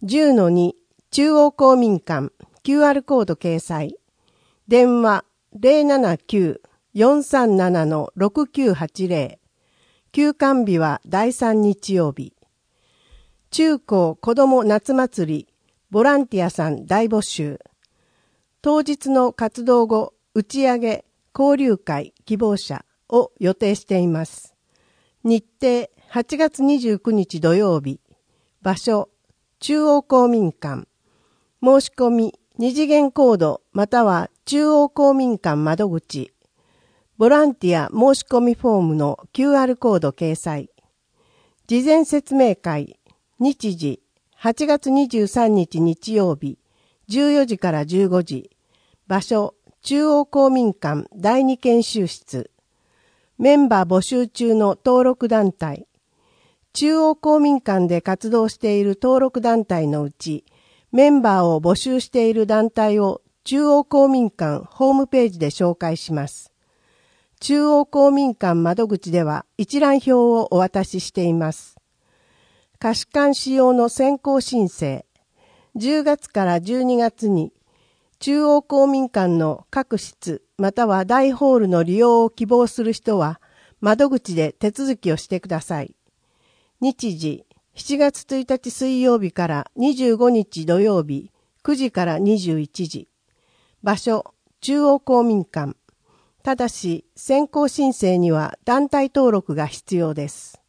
10-2 中央公民館 QR コード掲載。電話079-437-6980。休館日は第3日曜日。中高子ども夏祭りボランティアさん大募集。当日の活動後打ち上げ交流会希望者を予定しています。日程8月29日土曜日。場所中央公民館。申し込み二次元コードまたは中央公民館窓口。ボランティア申し込みフォームの QR コード掲載。事前説明会。日時8月23日日曜日14時から15時。場所中央公民館第2研修室。メンバー募集中の登録団体。中央公民館で活動している登録団体のうち、メンバーを募集している団体を中央公民館ホームページで紹介します。中央公民館窓口では一覧表をお渡ししています。貸し館使用の先行申請。10月から12月に中央公民館の各室または大ホールの利用を希望する人は窓口で手続きをしてください。日時7月1日水曜日から25日土曜日9時から21時。場所中央公民館。ただし先行申請には団体登録が必要です。